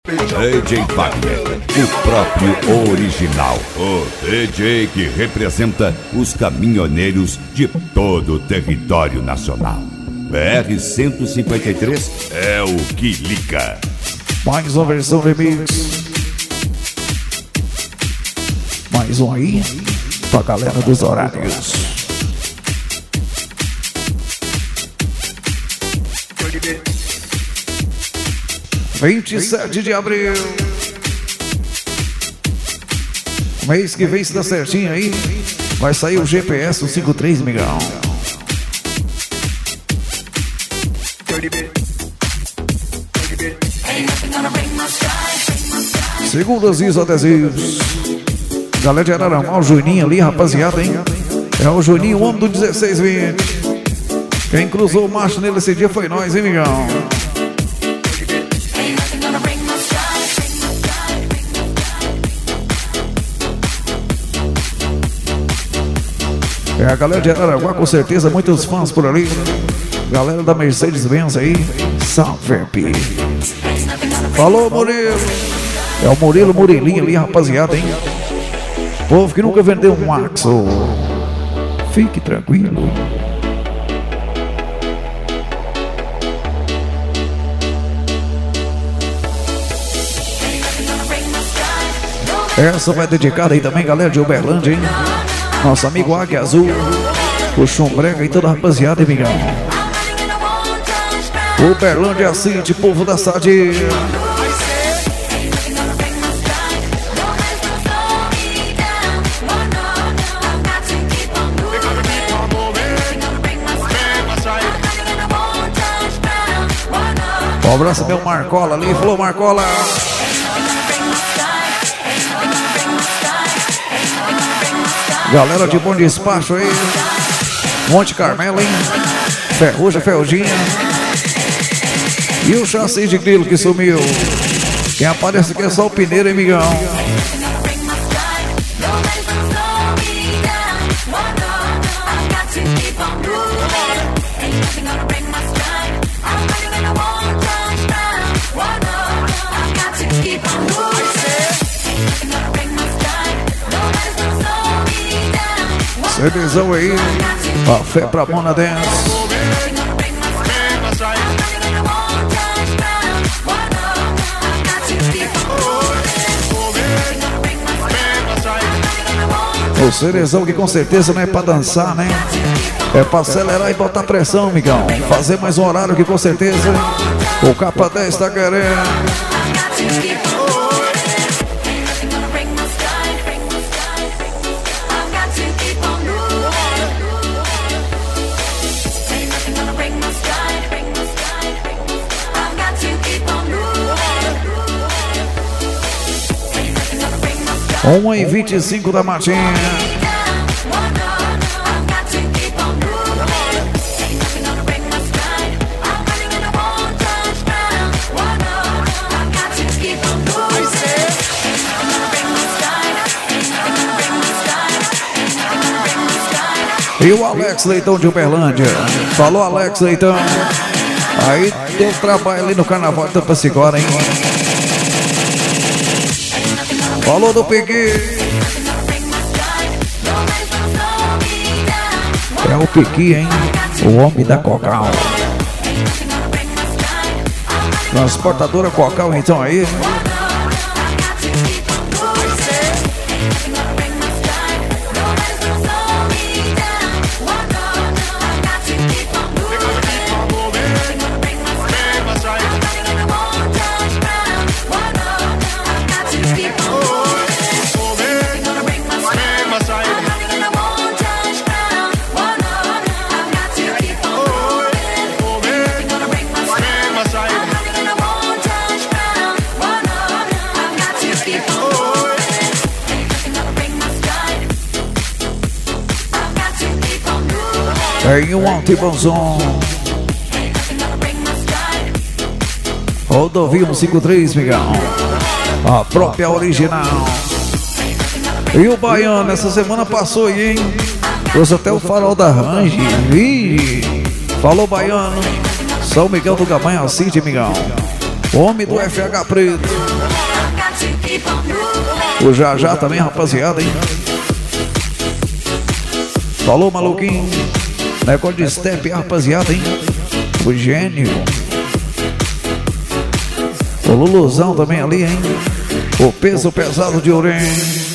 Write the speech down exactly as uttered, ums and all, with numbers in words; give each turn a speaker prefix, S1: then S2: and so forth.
S1: D J Wagner, o próprio original, o D J que representa os caminhoneiros de todo o território nacional. B R cento e cinquenta e três é o que liga.
S2: Mais uma versão remix. Mais um aí pra galera dos horários. vinte e sete de abril. Mês que vem, se dá certinho aí, vai sair o G P S cinquenta e três, migão. Segundas e adesivos. Galera de Araramá, o Juninho ali, rapaziada, hein? É o Juninho, o homem do dezesseis vinte. Quem cruzou o macho nele esse dia foi nós, hein, migão? É a galera de Araranguá, com certeza, muitos fãs por ali. Galera da Mercedes-Benz aí, salve. Falou, Murilo. É o Murilo Murilinho ali, rapaziada, hein? Povo que nunca vendeu um Axo, fique tranquilo. Essa vai dedicada aí também, galera de Uberlândia, hein? Nosso amigo Águia Azul, o Chumbrega e toda a rapaziada, amigão. Uberlândia City, povo da Sadia. Um abraço meu Marcola ali, falou Marcola. Galera de Bom Despacho aí, Monte Carmelo, hein? Ferrugem, Ferruginha. E o chassi de grilo que sumiu. Quem aparece aqui é só o Pineiro, hein, migão? CDzão aí, a fé pra Mona Dance. O CDzão que com certeza não é pra dançar, né? É pra acelerar e botar pressão, amigão. Fazer mais um horário que com certeza o Capa dez tá querendo. uma e vinte e cinco da matinha. E o Alex Leitão de Uberlândia. Falou, Alex Leitão. Aí deu trabalho ali no Carnaval de Tapacigora, hein? Falou do Piqui. É o Piqui, hein? O homem da Cocal. Transportadora Cocal, então aí. Em um alto e bom som. Rodovia cinquenta e três, migão. A própria original. E o Baiano, essa semana passou aí, hein? Trouxe até o farol da Range. Ih, falou, Baiano. São Miguel do Gabanha City, migão. Homem do F H Preto. O Já Já também, rapaziada, hein? Falou, maluquinho. Negócio de step, rapaziada, hein? O gênio. O Luluzão também ali, hein? O peso pesado de Orem.